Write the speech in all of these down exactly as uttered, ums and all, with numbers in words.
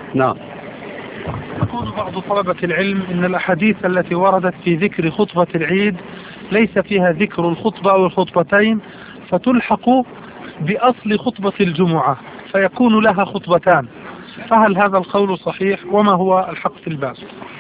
نعم. يقول بعض طلبة العلم إن الأحاديث التي وردت في ذكر خطبة العيد ليس فيها ذكر الخطبة أو الخطبتين، فتلحق بأصل خطبة الجمعة فيكون لها خطبتان، فهل هذا القول صحيح؟ وما هو الحق في الباب؟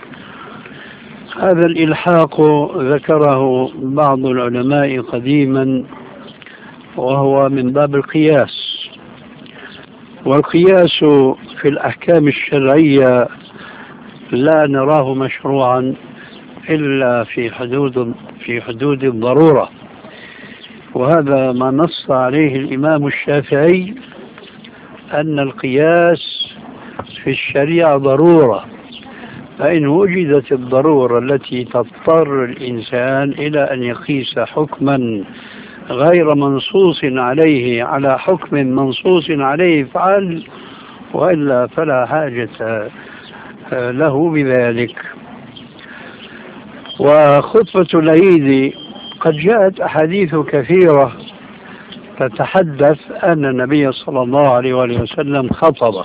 هذا الإلحاق ذكره بعض العلماء قديما، وهو من باب القياس، والقياس في الأحكام الشرعية لا نراه مشروعا إلا في حدود في حدود الضرورة، وهذا ما نص عليه الإمام الشافعي أن القياس في الشريعة ضرورة، فإن وجدت الضرورة التي تضطر الإنسان إلى أن يقيس حكما غير منصوص عليه على حكم منصوص عليه فعل، وإلا فلا حاجة له بذلك. وخطبة العيد قد جاءت أحاديث كثيرة تتحدث أن النبي صلى الله عليه وآله وسلم خطب،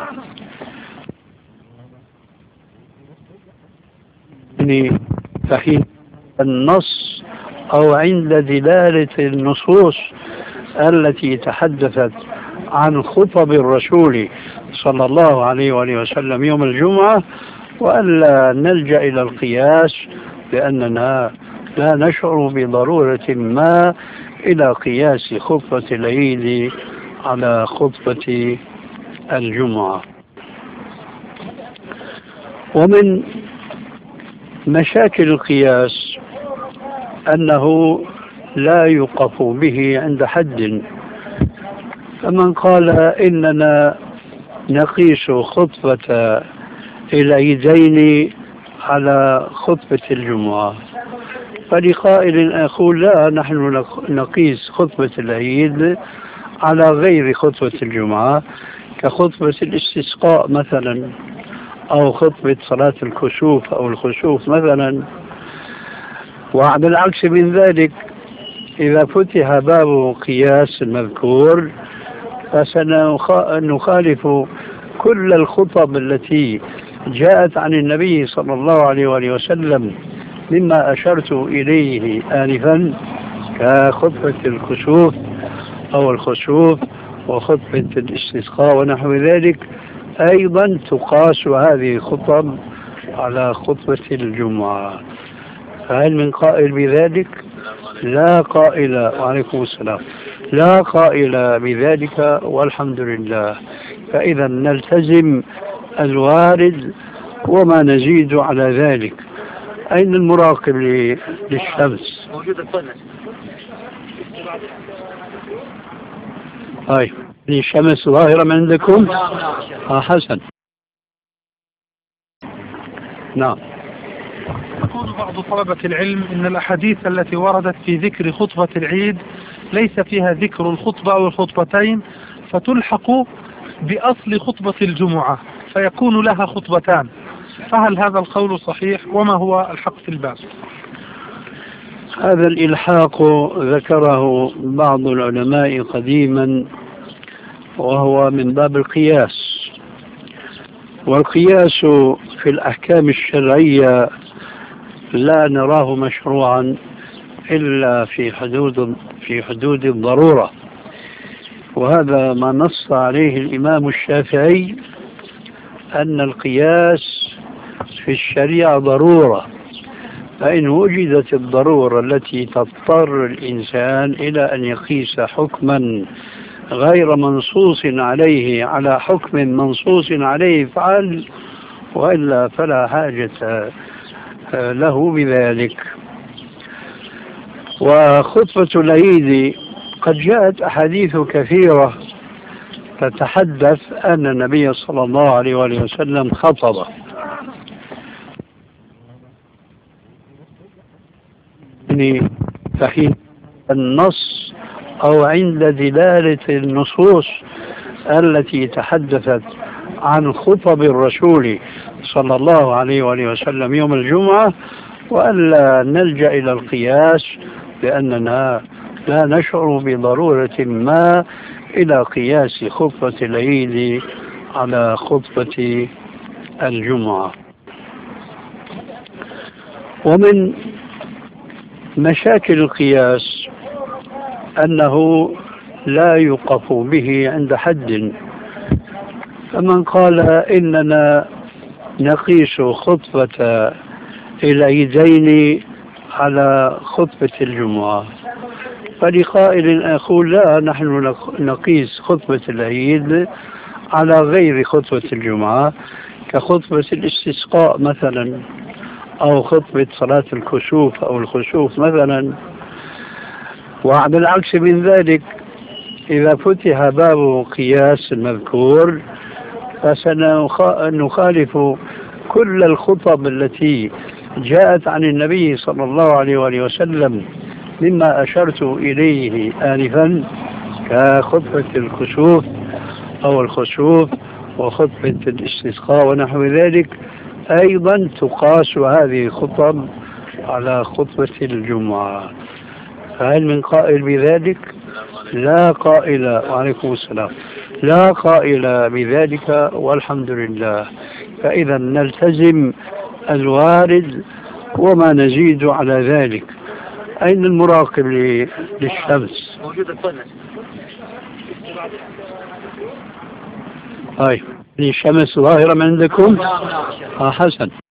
فحين النص أو عند دلالة النصوص التي تحدثت عن خطب الرسول صلى الله عليه وآله وسلم يوم الجمعة، وألا نلجأ إلى القياس لأننا لا نشعر بضرورة ما إلى قياس خطبة العيد على خطبة الجمعة. ومن مشاكل القياس أنه لا يوقف به عند حد، فمن قال إننا نقيس خطبة العيدين على خطبة الجمعة، فلقائل أقول لا، نحن نقيس خطبة العيد على غير خطبة الجمعة، كخطبة الاستسقاء مثلا، أو خطبة صلاة الكسوف أو الخسوف مثلا. وبالعكس من ذلك، إذا فتح باب قياس المذكور فسنخالف كل الخطب التي جاءت عن النبي صلى الله عليه وآله وسلم مما أشرت إليه آنفا، كخطبة الكسوف أو الخسوف وخطبة الاستسقاء ونحو ذلك. أيضا تقاس هذه الخطب على خطبة الجمعة. فهل من قائل بذلك؟ لا قائل. وعليكم السلام. لا قائل بذلك والحمد لله. فإذا نلتزم الوارد وما نزيد على ذلك. أين المراقب للشمس؟ هاي الشمس ظاهرة من عندكم؟ آه حسن. نعم. يقول بعض طلبة العلم إن الأحاديث التي وردت في ذكر خطبة العيد ليس فيها ذكر الخطبة أو الخطبتين، فتلحق بأصل خطبة الجمعة فيكون لها خطبتان، فهل هذا القول صحيح؟ وما هو الحق في الباب؟ هذا الإلحاق ذكره بعض العلماء قديما، وهو من باب القياس، والقياس في الأحكام الشرعية لا نراه مشروعا إلا في حدود في حدود الضرورة، وهذا ما نص عليه الإمام الشافعي أن القياس في الشريعة ضرورة، فإن وجدت الضرورة التي تضطر الإنسان إلى أن يقيس حكما غير منصوص عليه على حكم منصوص عليه فعل، وإلا فلا حاجة له بذلك. وخطبة العيد قد جاءت أحاديث كثيرة تتحدث أن النبي صلى الله عليه وآله وسلم خطب، فحين النص أو عند دلالة النصوص التي تحدثت عن خطب الرسول صلى الله عليه وآله وسلم يوم الجمعة، وألا نلجأ إلى القياس لأننا لا نشعر بضرورة ما إلى قياس خطبة العيد على خطبة الجمعة. ومن مشاكل القياس أنه لا يوقف به عند حد، فمن قال إننا نقيس خطبة العيدين على خطبة الجمعة، فلقائل أقول لا، نحن نقيس خطبة العيد على غير خطبة الجمعة، كخطبة الاستسقاء مثلا، أو خطبة صلاة الكسوف أو الخسوف مثلا. وبالعكس من ذلك، إذا فتح باب قياس المذكور فسنخالف كل الخطب التي جاءت عن النبي صلى الله عليه وآله وسلم، مما أشرت إليه آنفا كخطبة الكسوف أو الخسوف وخطبة الاستسقاء ونحو ذلك. أيضا تقاس هذه الخطب على خطبة الجمعة. فهل من قائل بذلك؟ لا قائل. وعليكم السلام. لا قائل بذلك والحمد لله. فإذا نلتزم الوارد وما نزيد على ذلك. أين المراقب للشمس؟ موجود الفنس. هاي الشمس ظاهرة من عندكم؟ آه حسن.